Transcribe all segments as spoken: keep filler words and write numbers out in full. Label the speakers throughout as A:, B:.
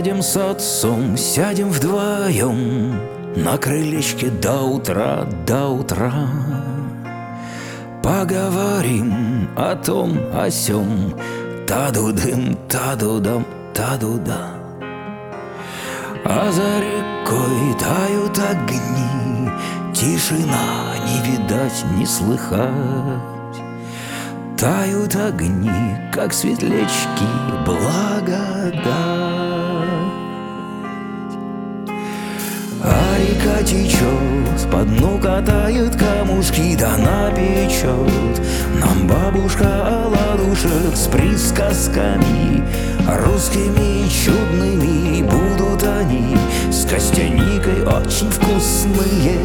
A: Сядем с отцом, сядем вдвоем на крылечке до утра, до утра. Поговорим о том, о сём, та-ду-дым, та-ду-дам, та-ду-да. А за рекой тают огни, тишина, не видать, не слыхать. Тают огни, как светлячки, благодать. А река течет, по дну катает камушки, да напечет нам бабушка оладушек с присказками русскими чудными. Будут они с костяникой очень вкусные.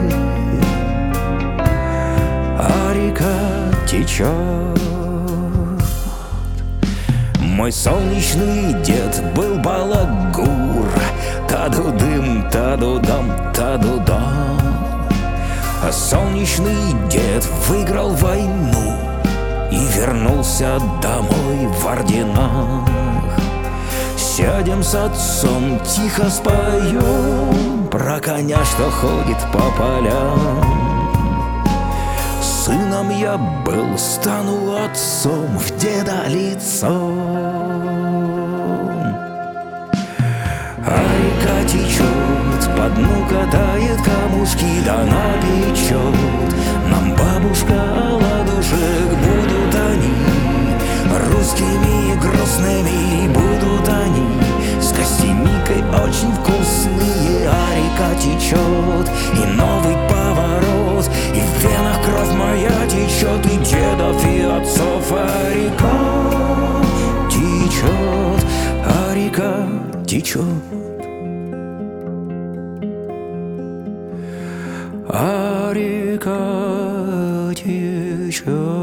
A: А река течет. Мой солнечный дед был балагур, та-ду-дым, та-ду-дам, та-ду-дам. А солнечный дед выиграл войну и вернулся домой в орденах. Сядем с отцом, тихо споем про коня, что ходит по полям. Сыном я был, стану отцом в деда лицом. А река течет, по дну катает камушки, да напечет нам бабушка оладушек. Будут они русскими и грустными, будут они с костяникой очень вкусные. А река течет, и новый поворот, и в венах кровь моя течет, и дедов, и отцов. А река течет, а река течет. А река течет.